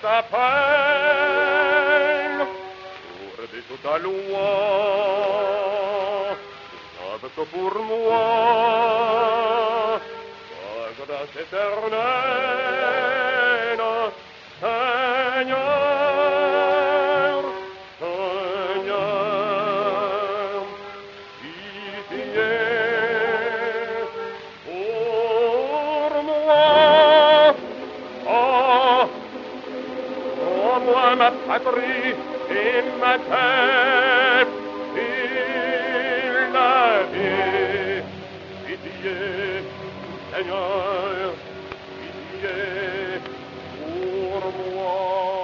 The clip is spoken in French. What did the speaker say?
ta peine, pour de toute ta loi, que pour moi, ta grâce éternelle, Seigneur, Seigneur, pitié pour moi. Oh, oh, moi, ma patrie et ma terre, il la vie, pitié, Seigneur, pitié pour moi.